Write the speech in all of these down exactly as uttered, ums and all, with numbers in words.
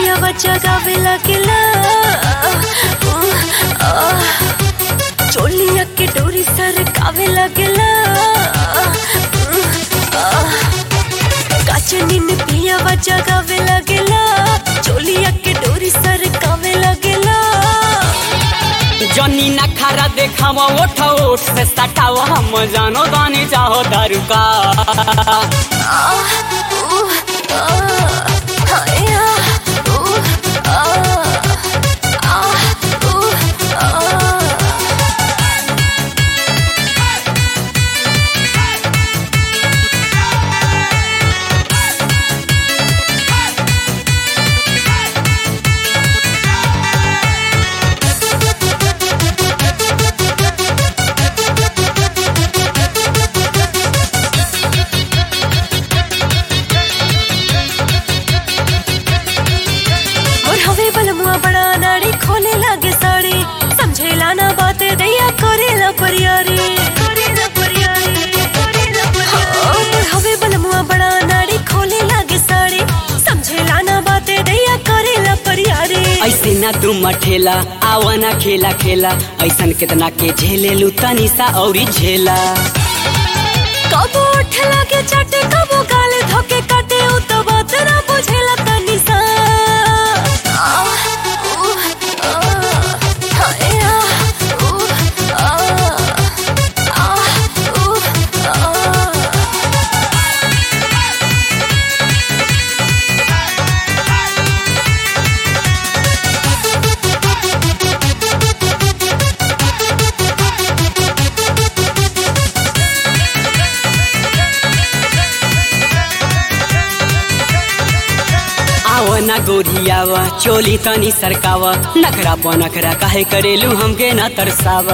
पिया बच्चा गावे लगेला चोलिया के डोरी सर कावे लगेला काचनी में पिया बच्चा गावे लगेला चोलिया के डोरी सर कावे लगेला जनी ना खारा देखावा ओठ ओठ से सटावा हम जानो दानी चाहो दारू का बड़ा नाड़ी खोले लागे साड़ी समझेला ना बात दैया करेला परियारी करेला परियारी करेला परियारी हवे बलमुआ बड़ा नाड़ी खोले लागे साड़ी समझेला ना बात दैया करेला परियारी ऐसे ना तुम मठेला आवा ना खेला खेला ऐसन कितना के झेले लू तनी सा औरी झेला कबो उठ लागे चाटे कबो गाले धोके काटे उ तो बात ना बुझेला तनी सा ना गोरियावा चोली तनी सरकावा नखरा प नखरा काहे करेलू हमके ना तरसावा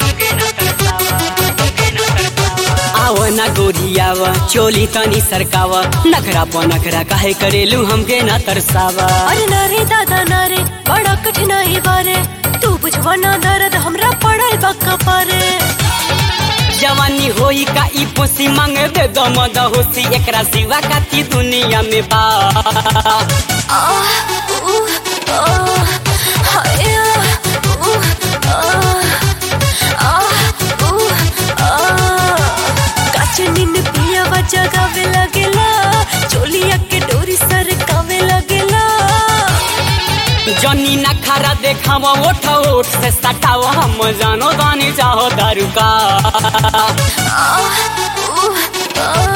आवा ना गोरियावा चोली तनी सरकावा नखरा प नखरा काहे करेलू हमके ना तरसावा अरे नारे दादा नारे बड़ा कठिनाई बारे तू बुझवा ना दर्द हमरा पड़ल बक्का पारे जवानी होई का ई पोसी मांगे दे दम दहोसी एकरा सिवा काती दुनिया में बा काचनी में पिया बच्चा गावे लगेला चोलिया के डोरी सर कावे लगेला जनी ना खारा देखावा ओठ ओठ से सटावा हम जानो दानी चाहो दारू का